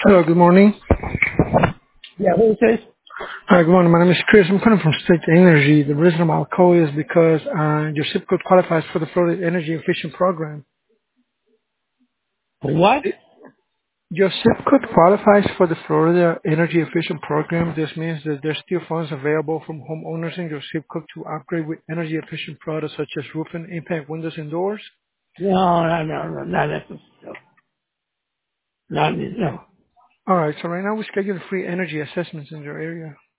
Hello, good morning. Yeah, who's this? Hi, good morning. My name is Chris. I'm calling from State Energy. The reason I'm calling is because your zip code qualifies for the Florida Energy Efficient Program. What? Your zip code qualifies for the Florida Energy Efficient Program. This means that there's still funds available from homeowners in your zip code to upgrade with energy efficient products such as roofing, impact windows, and doors. No, not that stuff. Not, no. All right, so right now we schedule free energy assessments in your area.